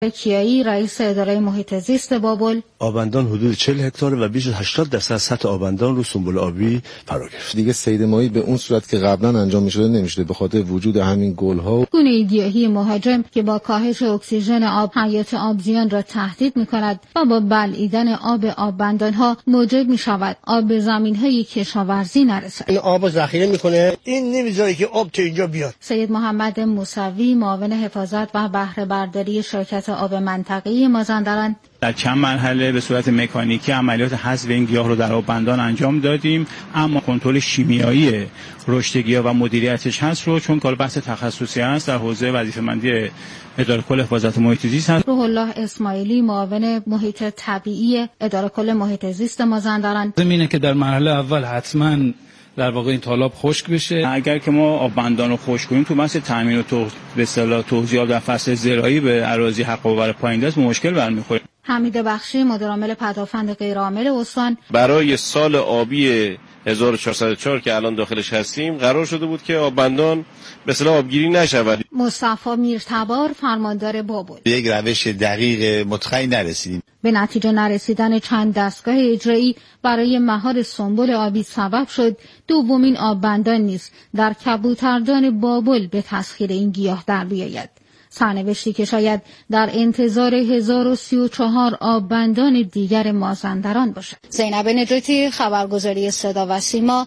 کیایی رئیس اداره محیط زیست بابل: آبندان حدود 40 هکتار و بیش از 80% سطح آبندان رو سنبل آبی فرا گرفت. دیگه صید ماهی به اون صورت که قبلا انجام می‌شد نمیشه به خاطر وجود همین گل‌ها. گونه گیاهی مهاجم که با کاهش اکسیژن آب حیات آبزیان را تهدید می‌کند و با بلعیدن آب آبندان‌ها موجب می‌شود آب به زمین‌های کشاورزی نرسد. این آب ذخیره می‌کنه، این نمی‌ذاره که آب تو اینجا بیاد. سید محمد موسوی معاون حفاظت و بهره برداری شرکت آب منطقه‌ای مازندران: در چند مرحله به صورت مکانیکی عملیات حذف این گیاه رو در آبندان انجام دادیم، اما کنترل شیمیایی رشد گیاه و مدیریتش هست رو چون کار بحث تخصصی است در حوزه وظیفه‌مندی اداره کل حفاظت محیط زیست هست. روح الله اسماعیلی معاون محیط طبیعی اداره کل محیط زیست مازندران: زمینه که در مرحله اول حتما در واقع این تالاب خشک بشه. اگر که ما آبندان رو خشک کنیم تو بحث تامین و به اصطلاح توزیع در فصل زراعی به اراضی حق و باور پایین دست مشکل برمیخوریم. حمید بخشی مدیرعامل پدافند غیرعامل استان: برای سال آبی 1404 که الان داخلش هستیم قرار شده بود که آبندان به اصطلاح آبگیری نشود. مصطفی میرتبار فرماندار بابل: یک روش دقیق متخیل نرسیدیم. به نتیجه نرسیدن چند دستگاه اجرایی برای مهار سنبل آبی سبب شد دومین آبندان نیز در کبوتردان بابل به تسخیر این گیاه در بیاید. سرنوشتی که شاید در انتظار 1034 آبندان دیگر مازندران باشد. زینب نجاتی، خبرگزاری صدا و سیما.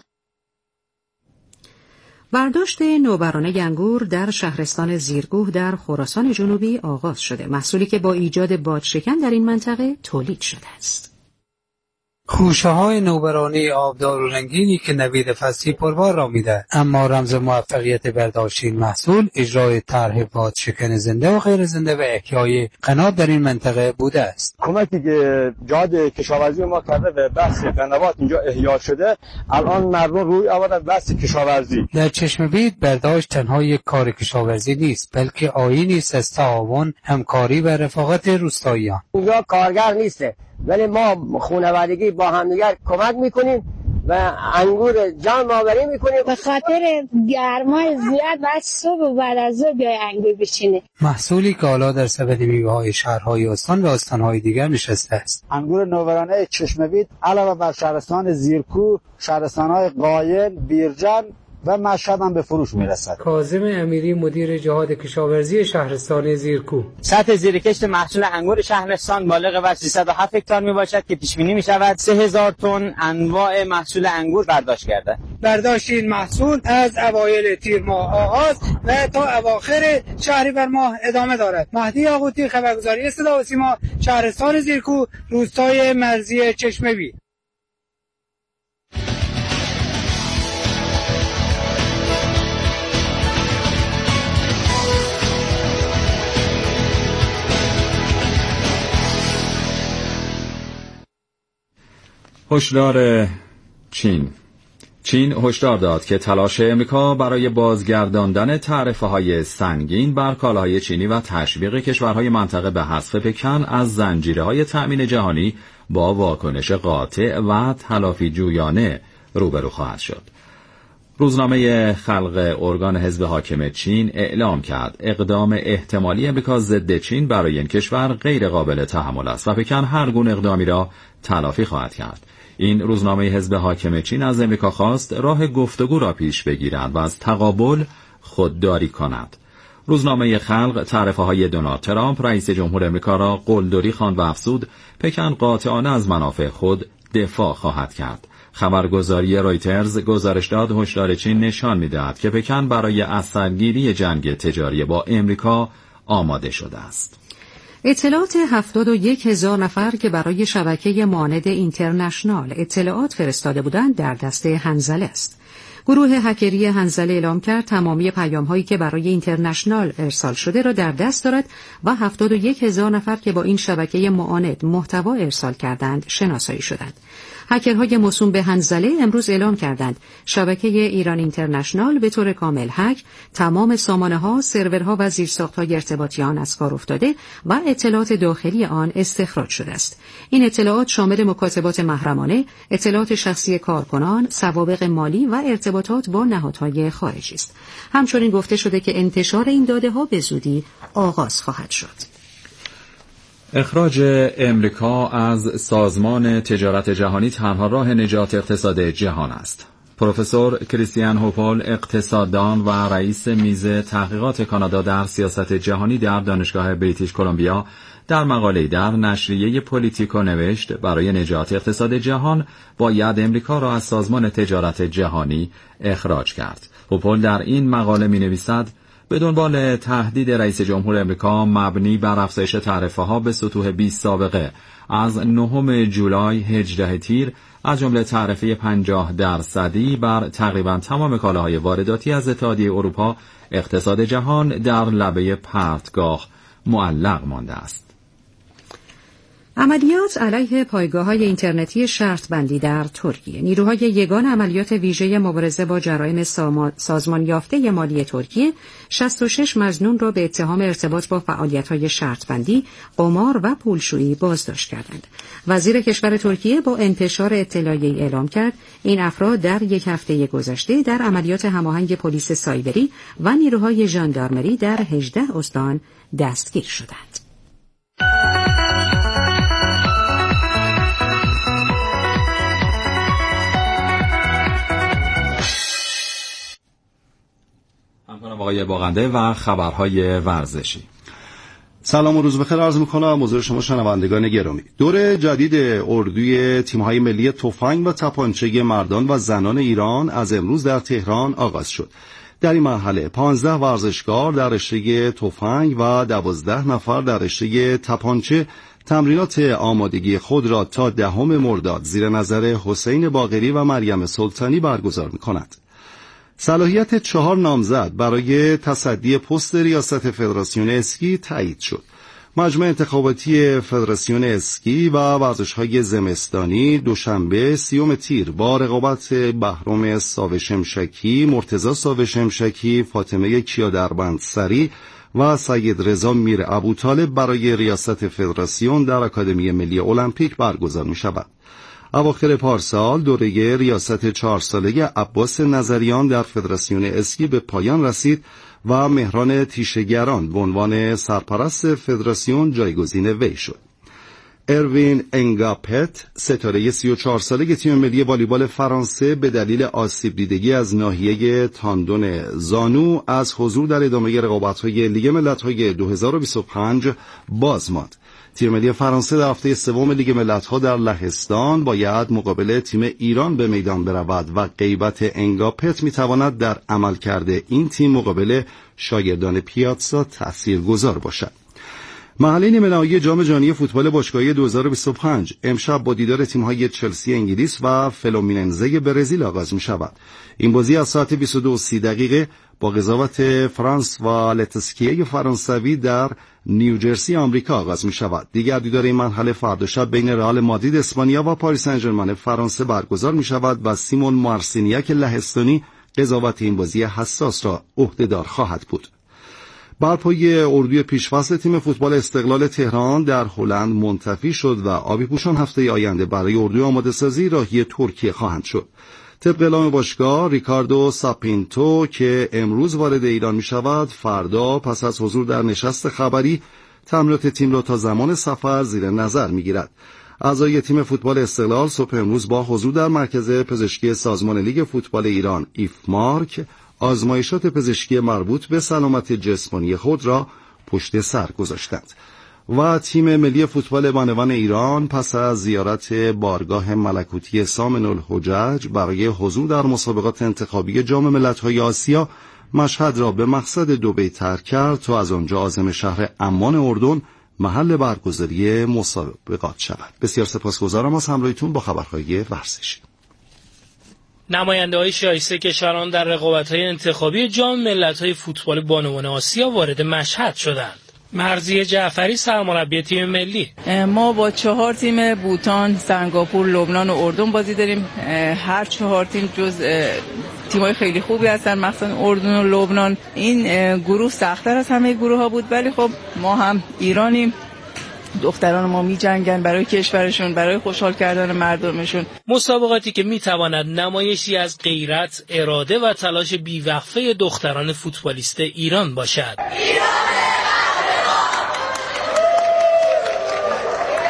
برداشت نوبرانه انگور در شهرستان زیرکوه در خراسان جنوبی آغاز شده، محصولی که با ایجاد بادشکن در این منطقه تولید شده است. خوشه‌های نوبرانه آبدار و رنگینی که نوید فصلی پربار را می‌دهد، اما رمز موفقیت برداشت این محصول اجرای طرح بادشکن زنده و غیر زنده و احیای قنات در این منطقه بوده است. کمکی که جهاد کشاورزی ما کرده به بحث قنوات اینجا احیا شده، الان مردم روی آوردن بحث کشاورزی. در چشم‌بید برداشت تنها یک کار کشاورزی نیست، بلکه آیینی است از تعاون، همکاری و رفاقت روستاییان. اینجا کارگر نیسته، ولی ما خانوادگی با همدیگر کمک میکنیم و انگور جمع آوری میکنیم. به خاطر گرمای زیاد بعد صبح و بعد از ظهر بیای انگور بچینه. محصولی که حالا در سبد میوه‌های شهرهای استان و استانهای دیگر نشسته است. انگور نوبرانه چشمبید علاوه بر شهرستان زیرکوه، شهرستانهای قایل، بیرجن و مشهد هم به فروش میرسد. کاظم امیری مدیر جهاد کشاورزی شهرستان زیرکوه: سطح زیرکشت محصول انگور شهرستان بالغ بر 307 هکتار میباشد که پیش بینی میشود 3000 تن انواع محصول انگور برداشت کرده. برداشت این محصول از اوایل تیر ماه آغاز و تا اواخر شهریور ماه ادامه دارد. مهدی یاقوتی، خبرگزاری صدا و سیما، شهرستان زیرکوه، روستای مرزی چشمه‌بید. هشدار چین هشدار داد که تلاش امریکا برای بازگرداندن تعرفه‌های سنگین بر کالاهای چینی و تشویق کشورهای منطقه به حذف پکن از زنجیره‌های تأمین جهانی با واکنش قاطع و تلافی جویانه روبرو خواهد شد. روزنامه خلق ارگان حزب حاکم چین اعلام کرد اقدام احتمالی امریکا ضد چین برای این کشور غیر قابل تحمل است و پکن هر گونه اقدامی را تلافی خواهد کرد. این روزنامه حزب حاکم چین از امریکا خواست راه گفتگو را پیش بگیرد و از تقابل خودداری کند. روزنامه خلق تعرفه‌های دونالد ترامپ رئیس جمهور امریکا را قلدری خواند و افزود پکن قاطعانه از منافع خود دفاع خواهد کرد. خبرگزاری رویترز گزارش داد هشدار چین نشان می‌دهد که پکن برای اثرگیری جنگ تجاری با امریکا آماده شده است. اطلاعات 71,000 نفر که برای شبکه ماند اینترنشنال اطلاعات فرستاده بودند در دسته هنزله است. گروه هکری هنزله اعلام کرد تمامی پیام‌هایی که برای اینترنشنال ارسال شده را در دست دارد و 71,000 نفر که با این شبکه معاند محتوا ارسال کردند شناسایی شدند. هکرهای موسوم به هنزله امروز اعلام کردند شبکه ایران اینترنشنال به طور کامل هک، تمام سامانه‌ها، سرورها و زیرساخت‌های ارتباطی آن از کار افتاده و اطلاعات داخلی آن استخراج شده است. این اطلاعات شامل مکاتبات محرمانه، اطلاعات شخصی کارکنان، سوابق مالی و ارتباطات با نهادهای خارجی است. همچنین گفته شده که انتشار این داده‌ها به زودی آغاز خواهد شد. اخراج امریکا از سازمان تجارت جهانی تنها راه نجات اقتصاد جهان است. پروفسور کریستیان هوپل، اقتصاددان و رئیس میز تحقیقات کانادا در سیاست جهانی در دانشگاه بریتیش کلمبیا، در مقاله‌ای در نشریه پولیتیکو نوشت برای نجات اقتصاد جهان باید امریکا را از سازمان تجارت جهانی اخراج کرد. هوپل در این مقاله می‌نویسد به دنبال تهدید رئیس جمهور امریکا مبنی بر افزایش تعرفه‌ها به سطوح بی سابقه از 9 جولای 18 تیر، از جمله تعرفه 50% بر تقریباً تمام کالاهای وارداتی از اتحادیه اروپا، اقتصاد جهان در لبه پرتگاه معلق مانده است. عملیات علیه پایگاه‌های اینترنتی شرط بندی در ترکیه. نیروهای یگان عملیات ویژه مبارزه با جرایم سازمان یافته مالی ترکیه 66 مظنون را به اتهام ارتباط با فعالیت‌های شرط بندی، قمار و پولشویی بازداشت کردند. وزیر کشور ترکیه با انتشار اطلاعیه‌ای اعلام کرد این افراد در یک هفته گذشته در عملیات هماهنگ پلیس سایبری و نیروهای ژاندارمری در 18 استان دستگیر شدند. آقای باغنده و خبرهای ورزشی. سلام و روز بخیر عرض می‌کنم حضور شما شنوندگان گرامی. دور جدید اردوی تیم‌های ملی تفنگ و تپانچه مردان و زنان ایران از امروز در تهران آغاز شد. در این مرحله 15 ورزشکار در رشته تفنگ و 12 نفر در رشته تپانچه تمرینات آمادگی خود را تا 10 مرداد زیر نظر حسین باقری و مریم سلطانی برگزار می‌کنند. صلاحیت 4 نامزد برای تصدی پست ریاست فدراسیون اسکی تایید شد. مجمع انتخاباتی فدراسیون اسکی و ورزش‌های زمستانی دوشنبه 30 تیر با رقابت بهرام ساوه شمشکی، مرتضی ساوه شمشکی، فاطمه کیادربندسری و سید رضا میر ابوطالب برای ریاست فدراسیون در آکادمی ملی المپیک برگزار می‌شود. اواخر پارسال دوره ریاست 4 ساله عباس نظریان در فدراسیون اسکی به پایان رسید و مهران تیشه‌گران به عنوان سرپرست فدراسیون جایگزین وی شد. اروین انگاپت، ستاره 34 ساله تیم ملی والیبال فرانسه، به دلیل آسیب دیدگی از ناحیه تاندون زانو از حضور در ادامه رقابت‌های لیگ ملت‌های 2025 باز ماند. تیم ملی فرانسه در هفته سوم لیگ ملت‌ها در لهستان باید مقابل تیم ایران به میدان برود و غیبت انگاپت می‌تواند در عملکرد این تیم مقابل شاگردان پیاتزا تاثیرگذار باشد. مرحله نیمه نهایی جام جهانی فوتبال باشگاهی 2025 امشب با دیدار تیم‌های چلسی انگلیس و فلومیننزه برزیل آغاز می‌شود. این بازی از ساعت 22:30 با قضاوت فرانس و لتسکیه فرانسوی در نیوجرسی آمریکا آغاز می‌شود. دیگر دیدار این مرحله فردا شب بین رئال مادرید اسپانیا و پاریس سن ژرمن فرانسه برگزار می‌شود و سیمون مارسینیاک لهستانی قضاوت این بازی حساس را عهده‌دار خواهد بود. برپای اردوی پیشفصل تیم فوتبال استقلال تهران در هلند منتفی شد و آبی پوشان هفته آینده برای اردوی آماده سازی راهی ترکیه خواهند شد. طبق اعلام باشگاه، ریکاردو ساپینتو که امروز وارد ایران می شود، فردا پس از حضور در نشست خبری تمرینات تیم را تا زمان سفر زیر نظر می گیرد. اعضای تیم فوتبال استقلال صبح امروز با حضور در مرکز پزشکی سازمان لیگ فوتبال ایران ایفمارک آزمایشات پزشکی مربوط به سلامت جسمانی خود را پشت سر گذاشتند. و تیم ملی فوتبال بانوان ایران پس از زیارت بارگاه ملکوتی سامن الحجج برای حضور در مسابقات انتخابی جام ملت‌های آسیا مشهد را به مقصد دبی ترک کرد تا از آنجا عازم شهر عمان اردن محل برگزاری مسابقات شود. بسیار سپاسگزارم از همراهیتون با خبرهای ورزشی. نماینده‌های شایسته کشوران در رقابت‌های انتخابی جام ملت‌های فوتبال بانوان آسیا وارد مشهد شدند. مرضیه جعفری سرمربی تیم ملی: ما با 4 تیم بوتان، سنگاپور، لبنان و اردن بازی داریم. هر 4 تیم جز تیم‌های خیلی خوبی هستن، مثلا اردن و لبنان. این گروه سخت‌تر از همه گروه‌ها بود، ولی خب ما هم ایرانیم. دختران ما می جنگن برای کشورشون، برای خوشحال کردن مردمشون. مسابقاتی که می تواند نمایشی از غیرت، اراده و تلاش بیوقفه دختران فوتبالیست ایران باشد.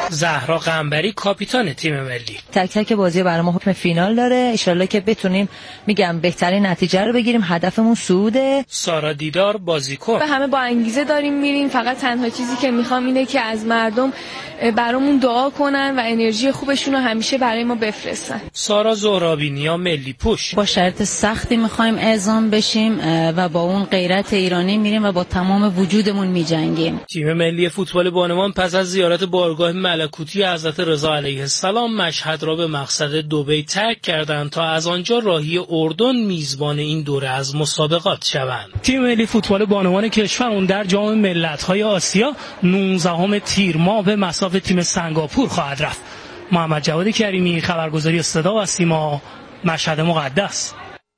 زهرا قنبری کاپیتان تیم ملی: تک تک بازی برای ما حکم فینال داره، انشالله که بتونیم بهترین نتیجه رو بگیریم، هدفمون صعوده. سارا دیدار بازیکن: به همه با انگیزه داریم میریم، فقط تنها چیزی که میخوام اینه که از مردم برامون دعا کنن و انرژی خوبشون رو همیشه برای ما بفرستن. سارا زهرابینیا ملی پوش: با شرط سختی میخوایم اعزام بشیم و با اون غیرت ایرانی میریم و با تمام وجودمون میجنگیم. تیم ملی فوتبال بانوان پس از زیارت بارگاه ملکوتی حضرت رضا علیه السلام مشهد را به مقصد دبی ترک کردند تا از آنجا راهی اردن میزبان این دوره از مسابقات شوند. تیم ملی فوتبال بانوان کشورمون در جام ملت‌های آسیا 19 تیر ماه به مصاف تیم سنگاپور خواهد رفت. محمد جواد کریمی، خبرگزاری صدا و سیما، مشهد مقدس.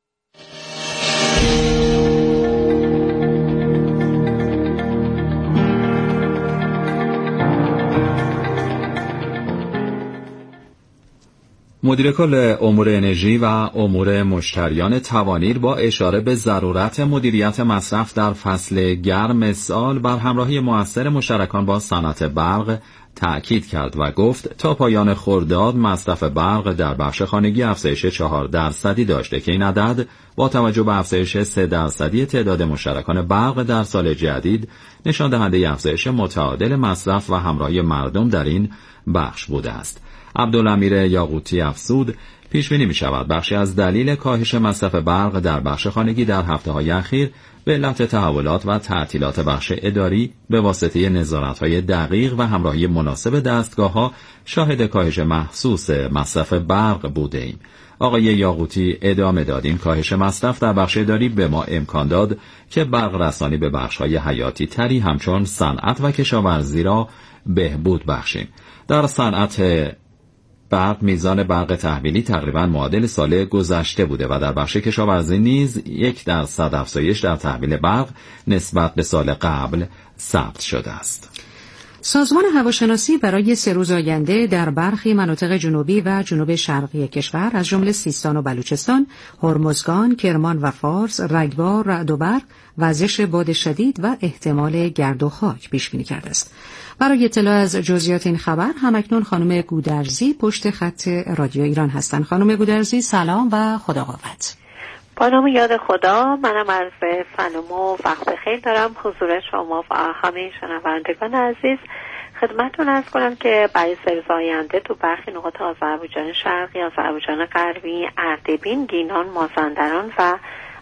مدیر کل امور انرژی و امور مشتریان توانیر با اشاره به ضرورت مدیریت مصرف در فصل گرم سال بر همراهی مؤثر مشترکان با صنعت برق تأکید کرد و گفت تا پایان خرداد مصرف برق در بخش خانگی افزایش 4% داشته که این عدد با توجه به افزایش 3% تعداد مشترکان برق در سال جدید نشان دهنده افزایش متعادل مصرف و همراهی مردم در این بخش بوده است. عبدالامیر یاقوتی افزود پیش بینی می شود بخشی از دلیل کاهش مصرف برق در بخش خانگی در هفته‌های اخیر به علت تحولات و تعطیلات بخش اداری به واسطه نظارت‌های دقیق و همراهی مناسب دستگاه‌ها شاهد کاهش محسوس مصرف برق بوده‌ایم. آقای یاقوتی ادامه داد این کاهش مصرف در بخش اداری به ما امکان داد که برق رسانی به بخش‌های حیاتی تری همچون صنعت و کشاورزی را بهبود بخشیم. در صنعت برق میزان برق تحویلی تقریبا معادل سال گذشته بوده و در بخش کشاورزی نیز 1% افزایش در تحویل برق نسبت به سال قبل ثبت شده است. سازمان هواشناسی برای 3 روز آینده در برخی مناطق جنوبی و جنوب شرقی کشور از جمله سیستان و بلوچستان، هرمزگان، کرمان و فارس، رگبار، رعد و برق، وزش باد شدید و احتمال گرد و خاک پیش بینی کرده است. برای اطلاع از جزئیات این خبر همکنون خانم گودرزی پشت خط رادیو ایران هستند. خانم گودرزی سلام و خدا قوت. با نام یاد خدا، منم عرض سلام و وقت بخیر دارم حضور شما و همه شنوندگان عزیز. خدمتتون عرض کنم که برای 3 روز آینده تو برخی نقاط آذربایجان شرقی، آذربایجان غربی، اردبیل، گیلان، مازندران و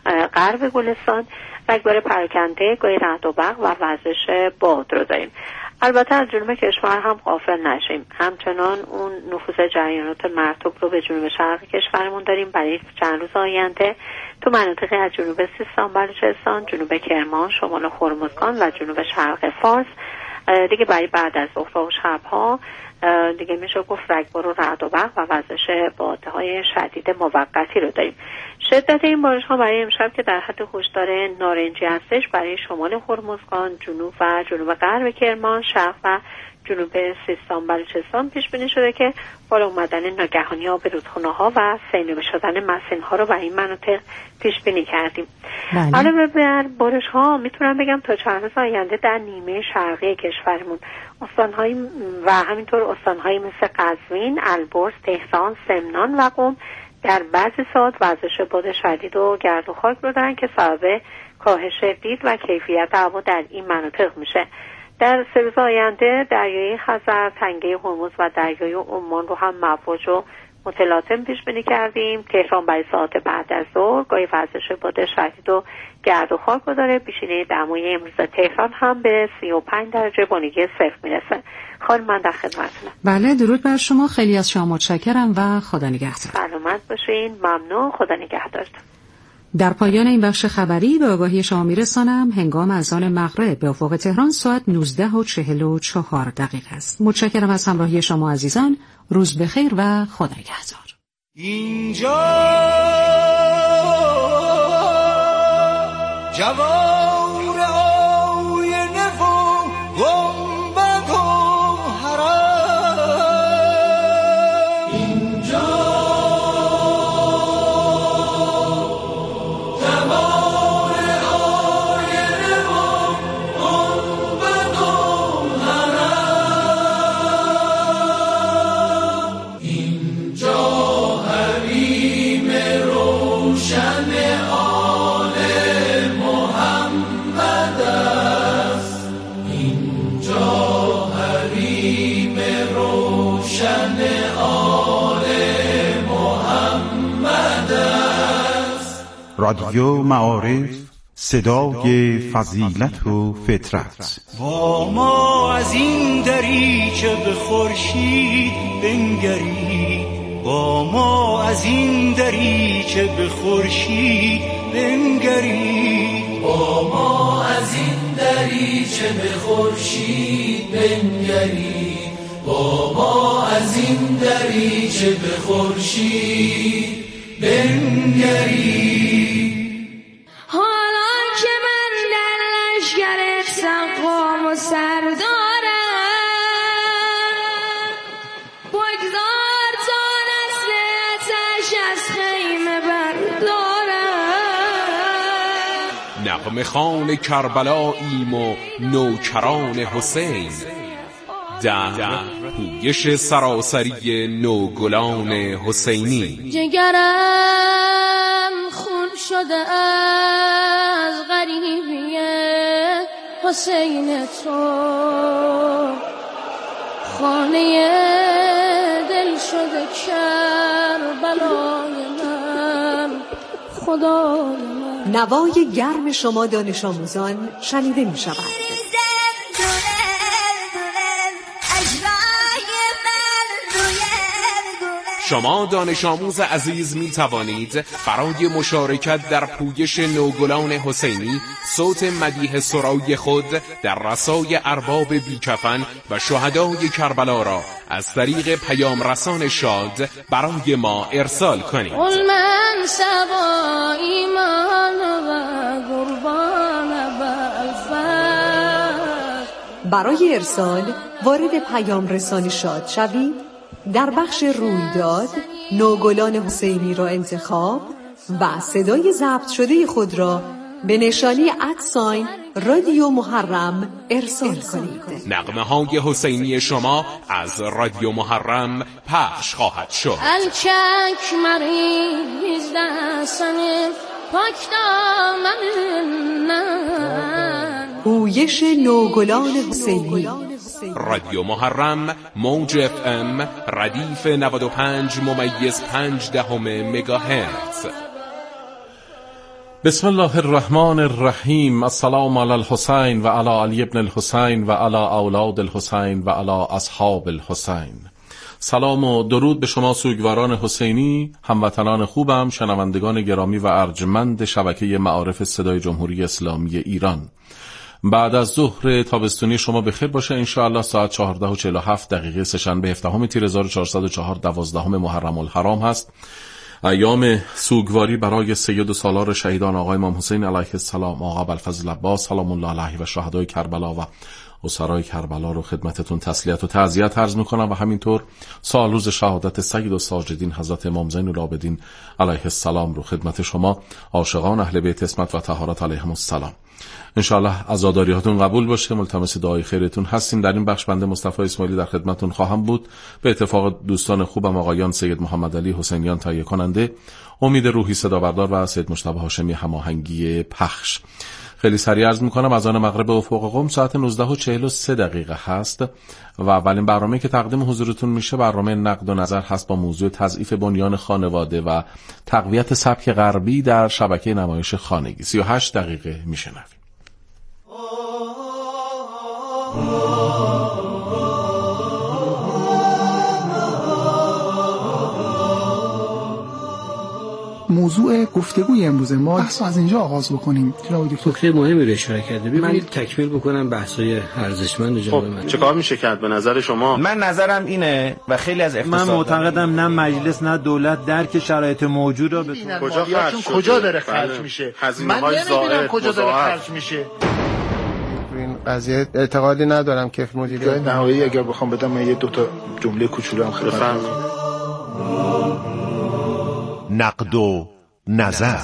غرب گلستان رگبار پراکنده، گاهی رعد و برق و وزش باد رو داریم. البته از جنوب کشور هم غافل نشیم، همچنان اون نفوذ جریانات مرطوب رو به جنوب شرق کشورمون داریم. برای چند روز آینده تو مناطقی از جنوب سیستان، بلوچستان، جنوب کرمان، شمال هرمزگان و جنوب شرق فارس دیگه برای بعد از ظهر و شب‌ها دیگه میشه گفت رگبار و رعد و برق و وزش بادهای شدید موقتی رو داریم. شدت این بارش ها برای امشب که در حد هشدار نارنجی هستش برای شمال هرمزگان، جنوب و جنوب غرب کرمان، شرق و جنوب سیستان بلوچستان پیش بینی شده که بالا اومدن ناگهانی آب رودخانه ها و سیلابی شدن مسین ها رو برای این مناطق پیش بینی کردیم. علاوه بر بارش ها میتونم بگم تا چند روز آینده در نیمه شرقی کشورمون استان‌های و همینطور استان‌های مثل قزوین، البرز، تهران، سمنان و قم در بعضی ساعات وزش باد شدید و گرد و خاک رو دارن که سبب کاهش دید و کیفیت هوا در این مناطق میشه. در 3 روز آینده دریای خزر، تنگه هرمز و دریای عمان رو هم مواج و متلاطم پیش بینی کردیم. تهران برای ساعت بعد از ظهر گاهی وزش باد شدید و گرد و خاک رو داره. پیشینه دمای امروز تهران هم به 35 درجه بانگی صفر میرسه. خانم من در خدمتتونم. بله درود بر شما، خیلی از شما متشکرم و خدا نگهدار. سلامت باشین. ممنون، خدا نگهدارتون. در پایان این بخش خبری به آگاهی شما میرسانم هنگام اذان مغرب به افق تهران ساعت 19:44 است. متشکرم از همراهی شما عزیزان. روز بخیر و خدا نگهدار. اینجا جوار آینه و گنبد و حرم، اینجا جوار آینه و گنبد و حرم، رادیو معارف، صدای فضیلت و فطرت. با ما از این دریچه به خورشید بنگرید، با ما از این دریچه به خورشید بنگرید، با ما از این دریچه به خورشید بنگرید، با ما از این دریچه به خورشید بنگرید. حالا که من در لشگر سقام و سردارم، بگذار تا نسل آتش از خیمه بردارم. نغمه خوان کربلاییم و نوکران حسین، در پویش سراسری نوگلان حسینی. جگرم خون شده از غریبی حسین تو، خانه دل شده کربلای من، خدای من. نوای گرم شما دانش آموزان شنیده می شود. شما دانش آموز عزیز می توانید برای مشارکت در پویش نوگلان حسینی صوت مدیح سرای خود در رسای ارباب بیکفن و شهدای کربلا را از طریق پیام رسان شاد برای ما ارسال کنید. من سبا ایمان و قربان بالفرد. برای ارسال وارد پیام رسان شاد شوید. در بخش رویداد نوگلان حسینی را انتخاب و صدای ضبط شده خود را به نشانی رادیو محرم ارسال کنید. نغمه های حسینی شما از رادیو محرم پخش خواهد شد. الچک مریض دستن پاک دامن، پویش نوگلان حسینی. رادیو محرم موج FM ردیف 95.5 مگاهرتز. بسم الله الرحمن الرحیم. السلام علی الحسین و علی علی ابن الحسین و علی اولاد الحسین و علی اصحاب الحسین. سلام و درود به شما سوگواران حسینی، هموطنان خوبم، شنوندگان گرامی و ارجمند شبکه معارف صدای جمهوری اسلامی ایران. بعد از ظهر تابستونی شما بخیر باشه. انشاءالله ساعت 14:47 سه‌شنبه 17 تیر 1404 12 محرم الحرام هست. ایام سوگواری برای سید و سالار شهیدان آقای امام حسین علیه السلام، آقا ابوالفضل عباس سلام الله علیه و شهدای کربلا و اسرای کربلا رو خدمتتون تسلیت و تعزیت عرض میکنم و همینطور سال روز شهادت سید و ساجدین حضرت امام زین العابدین علیه السلام رو خدمت شما عاشقان اهل بیت عصمت و طهارت علیهم السلام. انشاءالله عزاداریاتون قبول باشه. ملتمس دعای خیرتون هستیم. در این بخش بنده مصطفی اسماعیلی در خدمتتون خواهم بود. به اتفاق دوستان خوبم آقایان سید محمد علی حسینیان تهیه کننده، امید روحی صدا بردار و سید مجتبی هاشمی هماهنگی پخش. خیلی سریع عرض میکنم از آن مغرب افق قم ساعت 19:43 هست و اولین برنامه که تقدیم حضورتون میشه برنامه نقد و نظر هست با موضوع تضعیف بنیان خانواده و تقویت سبک غربی در شبکه نمایش خانگی. 38 دقیقه میشنویم. موضوع گفتگوی امروز ما بحث از اینجا آغاز بکنیم. جناب دکتر نکته مهمی رو اشاره کرده. ببینید تکمیل بکنم بحث‌های ارزشمند جناب من. چه کار میشه کرد به نظر شما؟ من نظرم اینه و خیلی از اقتصاد من معتقدم نه مجلس نه دولت درک شرایط موجود را بتونه. کجا داره خرج میشه؟ هزینه‌های زائد کجا داره خرج میشه؟ این قضیه اعتقادی ندارم که مدیریت نهایی اگر بخوام بدم من یه دو تا جمله کوچولو هم خدمتتون نقد و نظر.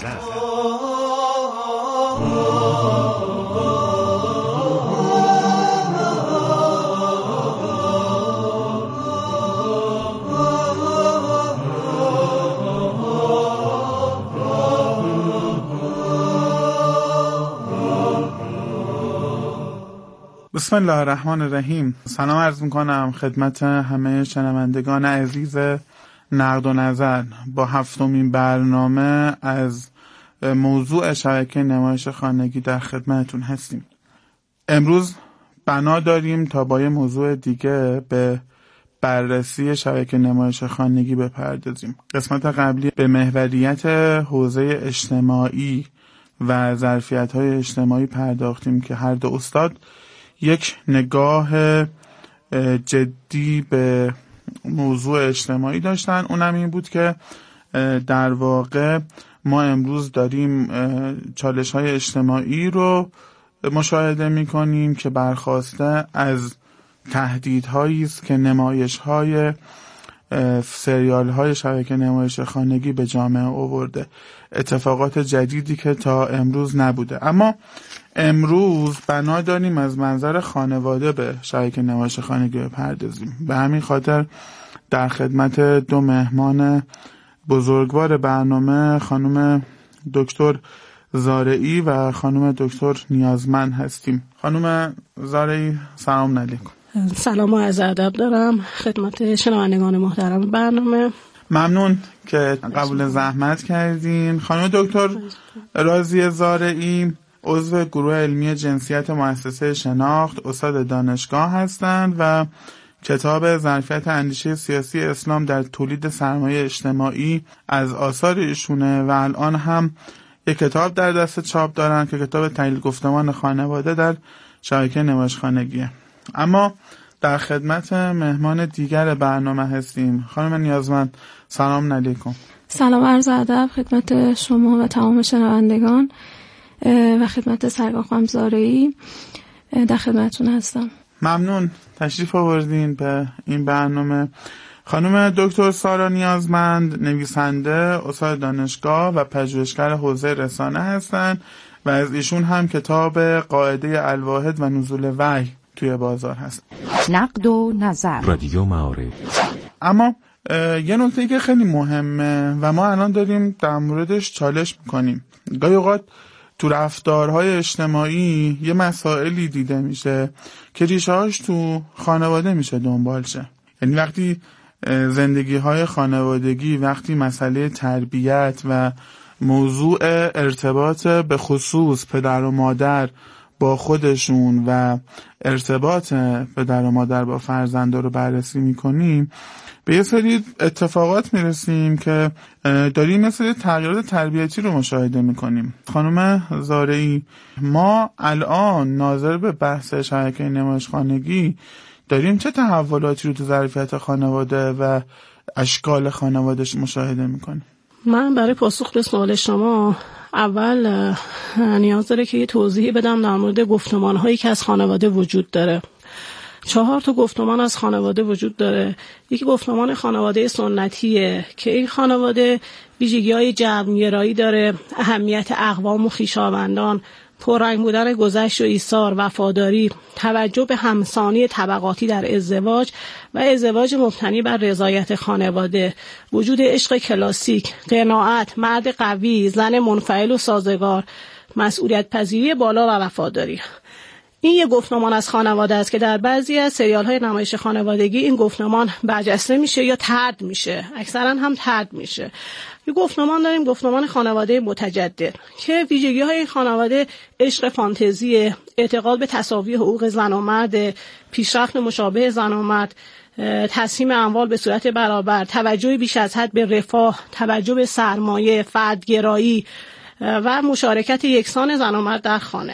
بسم الله الرحمن الرحیم. سلام عرض میکنم خدمت همه شنوندگان عزیز نقد و نظر با 7مین برنامه از موضوع شبکه نمایش خانگی در خدمتتون هستیم. امروز بنا داریم تا با یه موضوع دیگه به بررسی شبکه نمایش خانگی بپردازیم. قسمت قبلی به محوریت حوزه اجتماعی و ظرفیت‌های اجتماعی پرداختیم که هر دو استاد یک نگاه جدی به موضوع اجتماعی داشتن. اونم این بود که در واقع ما امروز داریم چالش‌های اجتماعی رو مشاهده می‌کنیم که برخواسته از تهدیدهایی است که نمایش‌های سریال‌های شبکه نمایش خانگی به جامعه آورده، اتفاقات جدیدی که تا امروز نبوده. اما امروز بنا داریم از منظر خانواده به شبکه نمایش خانگی بپردازیم. به همین خاطر در خدمت دو مهمان بزرگوار برنامه، خانم دکتر زارعی و خانم دکتر نیازمند هستیم. خانم زارعی سلام علیکم. سلام و عرض ادب دارم خدمت شنوندگان محترم برنامه. ممنون که قبول زحمت کردین. خانم دکتر راضیه زارعی عضو گروه علمی جنسیت مؤسسه شناخت، استاد دانشگاه هستند و کتاب ظرفیت اندیشه سیاسی اسلام در تولید سرمایه اجتماعی از آثار ایشونه و الان هم یک کتاب در دست چاپ دارن که کتاب تحلیل گفتمان خانواده در شبکه نمایش خانگیه. اما در خدمت مهمان دیگر برنامه هستیم. خانم نیازمند سلام علیکم. سلام عرض ادب خدمت شما و تمام شنوندگان و خدمت سرکار خانم زارعی در خدمتتون هستم. ممنون تشریف آوردین به این برنامه. خانم دکتر سارا نیازمند نویسنده، استاد دانشگاه و پژوهشگر حوزه رسانه هستند و از ایشون هم کتاب قاعده الواحد و نزول وحی توی بازار هست. نقد و نظر رادیو معارف. اما یه نکته که خیلی مهمه و ما الان داریم در موردش چالش میکنیم، گاهی اوقات تو رفتارهای اجتماعی یه مسائلی دیده میشه که ریشه‌هاش تو خانواده میشه دنبال شه. یعنی وقتی زندگی‌های خانوادگی، وقتی مسئله تربیت و موضوع ارتباط به خصوص پدر و مادر با خودشون و ارتباط پدر و مادر با فرزندا رو بررسی میکنیم، به یه سری اتفاقات میرسیم که داریم مثل تغییرات تربیتی رو مشاهده میکنیم. خانم زارعی، ما الان ناظر به بحث شبکه نمایش خانگی داریم چه تحولاتی رو تو ظرفیت خانواده و اشکال خانوادهش مشاهده میکنیم؟ من برای پاسخ به سوال شما اول نیاز داره که یه توضیحی بدم در مورد گفتمان‌هایی که از خانواده وجود داره. 4 تا گفتمان از خانواده وجود داره. یکی گفتمان خانواده سنتیه که این خانواده ویژگی‌های جمع‌گرایی داره، اهمیت اقوام و خویشاوندان، پررنگ بودن گذشت و ایثار، وفاداری، توجه به همسانی طبقاتی در ازدواج و ازدواج مبتنی بر رضایت خانواده، وجود عشق کلاسیک، قناعت، مرد قوی، زن منفعل و سازگار، مسئولیت پذیری بالا و وفاداری. این یک گفتمان از خانواده است که در بعضی از سریال‌های نمایش خانوادگی این گفتمان برجسته میشه یا طرد میشه، اکثرا هم طرد میشه. یه گفتمان داریم، گفتمان خانواده متجدد، که ویژگی‌های این خانواده عشق فانتزی، اعتقاد به تساوی حقوق زن و مرد، پیشرفت مشابه زن و مرد، تقسیم اموال به صورت برابر، توجه بیش از حد به رفاه، توجه به سرمایه، فردگرایی و مشارکت یکسان زن و مرد در خانه.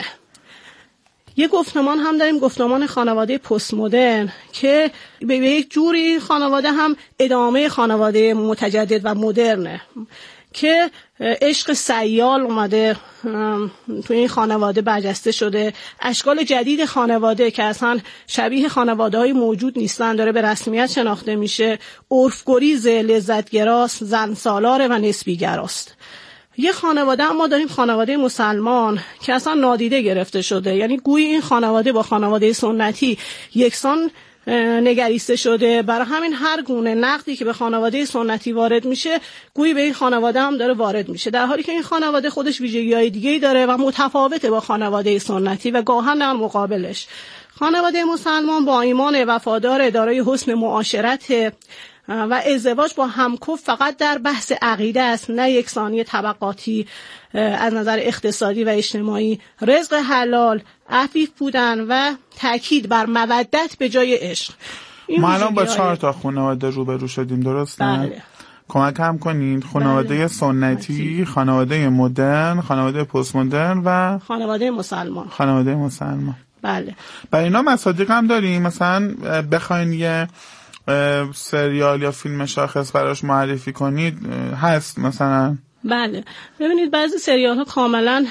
یه گفتمان هم داریم، گفتمان خانواده پست مدرن، که به یک جوری خانواده هم ادامه خانواده متجدد و مدرنه که عشق سیال اومده تو این خانواده برجسته شده. اشکال جدید خانواده که اصلا شبیه خانواده‌های موجود نیستن داره به رسمیت شناخته میشه. عرف‌گریز، لذت‌گراست، زن سالار و نسبی‌گراست. یه خانواده ما داریم، خانواده مسلمان، که اصلا نادیده گرفته شده. یعنی گویی این خانواده با خانواده سنتی یکسان نگریسته شده. برای همین هر گونه نقدی که به خانواده سنتی وارد میشه گویی به این خانواده هم داره وارد میشه، در حالی که این خانواده خودش ویژگی‌های دیگه‌ای داره و متفاوته با خانواده سنتی و گاهن در مقابلش. خانواده مسلمان با ایمان، وفادار، دارای حسن معاشرت و ازدواج با همکف فقط در بحث عقیده است، نه یکسانی طبقاتی از نظر اقتصادی و اجتماعی. رزق حلال، عفیف بودن و تاکید بر مودت به جای عشق. ما الان با 4 تا خانواده روبرو شدیم، درسته؟ بله. کمک هم کنین. خانواده سنتی، خانواده مدرن، خانواده پست مدرن و خانواده مسلمان. خانواده مسلمان. بله. برای اینا مصادیق هم داریم، مثلا بخواین یه سریال یا فیلم شاخص براش معرفی کنید هست مثلا؟ بله. ببینید بعضی سریال ها کاملا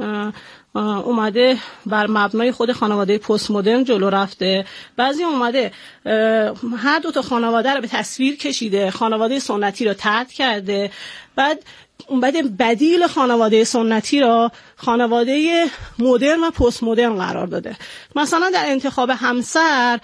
اومده بر مبنای خود خانواده پست مدرن جلو رفته، بعضی اومده هر دو تا خانواده رو به تصویر کشیده، خانواده سنتی رو طرد کرده، بعد بدیل خانواده سنتی را خانواده مدرن و پست مدرن قرار داده. مثلا در انتخاب همسر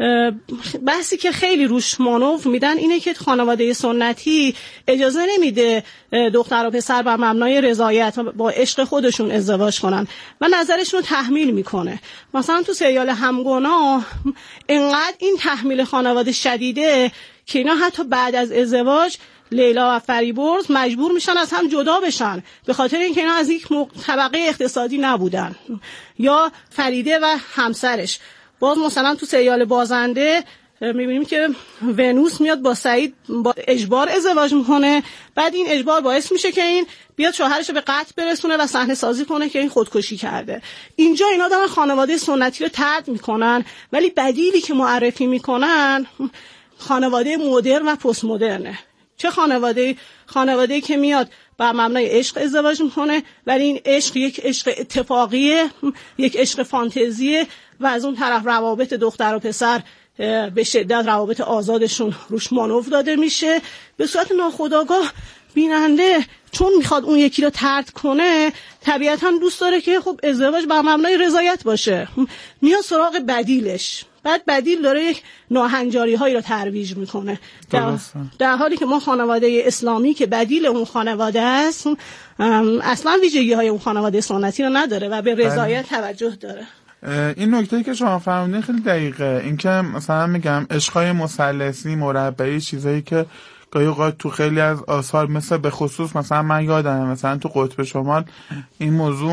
بحثی که خیلی روش مانور میدن اینه که خانواده سنتی اجازه نمیده دختر و پسر بر مبنای رضایت با عشق خودشون ازدواج کنن و نظرشون تحمیل میکنه. مثلا تو سریال همگناه انقدر این تحمیل خانواده شدیده که اینا حتی بعد از ازدواج لیلا و فریبرز مجبور میشن از هم جدا بشن به خاطر اینکه اینا از یک طبقه اقتصادی نبودن. یا فریده و همسرش، باز مثلا تو سریال بازنده میبینیم که ونوس میاد با سعید با اجبار ازدواج میکنه، بعد این اجبار باعث میشه که این بیاد شوهرش رو به قتل برسونه و صحنه سازی کنه که این خودکشی کرده. اینجا اینا دارن خانواده سنتی رو طرد میکنن، ولی بدیلی که معرفی میکنن خانواده مدرن و پست مدرنه. چه خانواده‌ای که میاد بر مبنای عشق ازدواج میکنه، ولی این عشق یک عشق اتفاقیه، یک عشق فانتزیه و از اون طرف روابط دختر و پسر به شدت روابط آزادشون روش مانور داده میشه. به صورت ناخودآگاه بیننده چون میخواد اون یکی رو طرد کنه طبیعتاً دوست داره که خب ازدواج بر مبنای رضایت باشه، میاد سراغ بدیلش. بعد بدیل داره یک ناهنجاری هایی رو ترویج میکنه، در حالی که ما خانواده اسلامی که بدیل اون خانواده است اصلا ویژگی های اون خانواده سنتی رو نداره و به رضایت توجه داره. این نکته‌ای که شما فرمودین خیلی دقیقه. این که مثلا میگم عشقای مثلثی مربعی، چیزایی که گاهی اوقات تو خیلی از آثار مثل به خصوص مثلا من یادمه مثلا تو قطب شمال این موضوع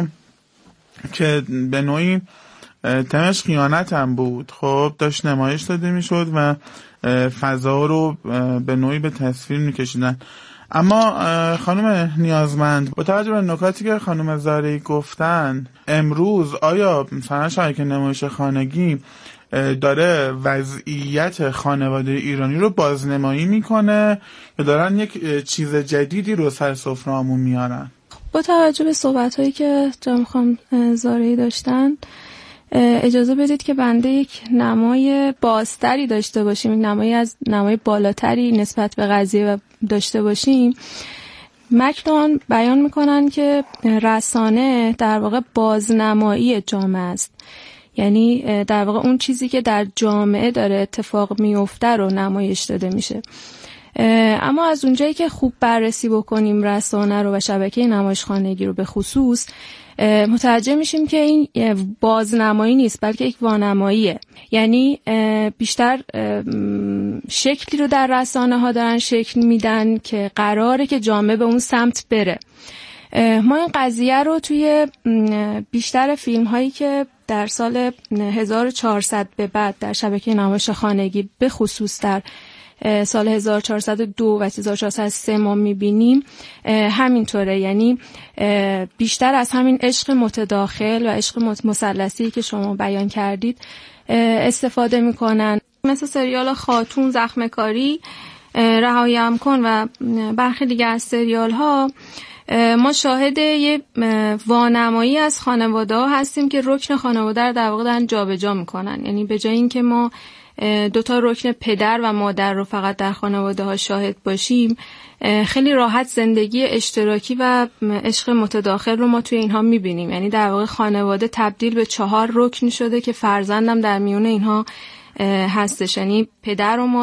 که به نوعی تمش خیانت هم بود، خب داشت نمایش داده میشد و فضا رو به نوعی به تصویر میکشیدن. اما خانم نیازمند با توجه به نکاتی که خانم زارعی گفتن، امروز آیا مثلا شبکه نمایش خانگی داره وضعیت خانواده ایرانی رو بازنمایی میکنه یا دارن یک چیز جدیدی رو سر سفره‌مون میارن؟ با توجه به صحبت‌هایی که جناب خانم زارعی داشتن اجازه بدید که بنده یک نمای بازتری داشته باشیم، یک نمای بالاتری نسبت به قضیه داشته باشیم. مکدان بیان میکنن که رسانه در واقع بازنمایی جامعه است، یعنی در واقع اون چیزی که در جامعه داره اتفاق میفته رو نمایش داده میشه. اما از اونجایی که خوب بررسی بکنیم رسانه رو و شبکه نمایشخانگی رو به خصوص، متوجه میشیم که این بازنمایی نیست بلکه یک وانماییه. یعنی بیشتر شکلی رو در رسانه ها دارن شکل میدن که قراره که جامعه به اون سمت بره. ما این قضیه رو توی بیشتر فیلم هایی که در سال 1400 به بعد در شبکه نمایش خانگی به خصوص در سال 1402 و 1403 ما میبینیم همینطوره. یعنی بیشتر از همین عشق متداخل و عشق مثلثی که شما بیان کردید استفاده میکنن، مثل سریال خاتون، زخمکاری، رهایم کن و برخی دیگه از سریال ها. ما شاهد یه وانمایی از خانواده ها هستیم که رکن خانواده رو در واقع دارن جابجا میکنن. یعنی به جای اینکه ما دوتا رکن پدر و مادر رو فقط در خانواده ها شاهد باشیم، خیلی راحت زندگی اشتراکی و عشق متداخل رو ما توی اینها میبینیم. یعنی در واقع خانواده تبدیل به 4 رکن شده که فرزندم در میون اینها هستش، یعنی پدر و